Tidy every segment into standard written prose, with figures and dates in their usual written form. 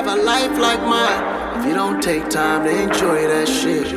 have a life like mine if you don't take time to enjoy that shit?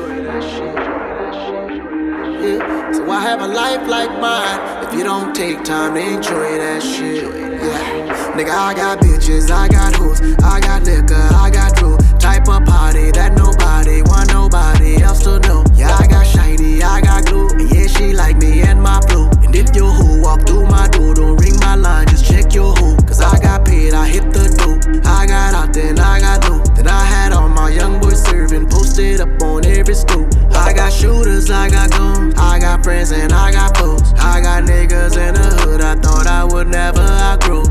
Yeah. So I have a life like mine if you don't take time to enjoy that shit. Yeah. Nigga, I got bitches, I got hoes, I got liquor, I got drew. Type of party that nobody want nobody else to know. Yeah, I got shiny, I got glue, and yeah, she like me and my flow. And if your hoe walk through my door, don't ring my line, just check your hoe. Cause I got paid, I hit the dope. I got out, then I got low. Then I had all my young boys serving, posted up on every stoop. I got shooters, I got guns, I got friends and I got foes. I got niggas in the hood I thought I would never outgrow.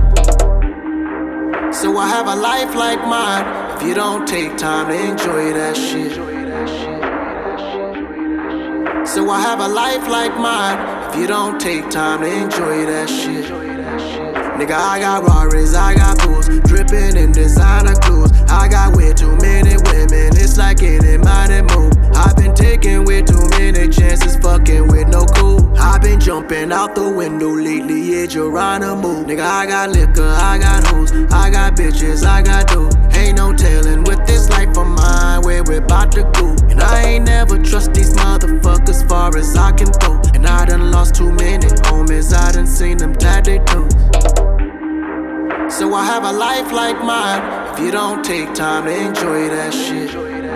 So I have a life like mine if you don't take time to enjoy that shit. So I have a life like mine if you don't take time to enjoy that shit. Nigga, I got Rarries, I got pools, dripping in designer clothes. I got way too many women, it's like any money move. I've been taking way too many chances, fucking with no cool. I've been jumping out the window lately, yeah, Geronimo. Nigga, I got liquor, I got hoes, I got bitches, I got dope. Ain't no telling with this life of mine where we're about to go. And I ain't never trust these motherfuckers far as I can go. And I done lost too many homies, I done seen them tie their toes. So I have a life like mine if you don't take time to enjoy that shit.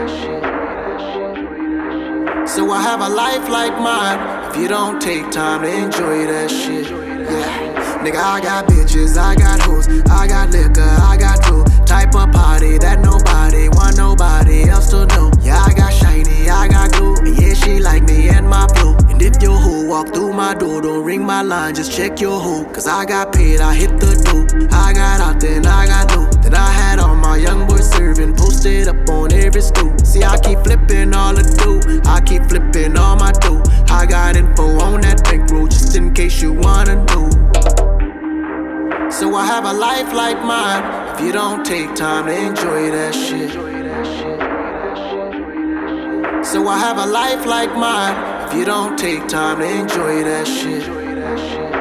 So I have a life like mine if you don't take time to enjoy that shit. Yeah. Nigga, I got bitches, I got hoes, I got liquor, I got dope. Type of party that nobody want nobody else to know. Yeah, I got shiny, I got glue, and yeah, she like me and my flow. And if your hoe walk through my door, don't ring my line, just check your hoe. Cause I got paid, I hit the dope. I got out, then I got low. Then I had all my young boys serving, posted up on every stoop. See, I keep flipping all the dough, I keep flipping all my dough. I got info on that bankroll, just in case you wanna know. So I have a life like mine if you don't take time to enjoy that shit. So I have a life like mine if you don't take time to enjoy that shit.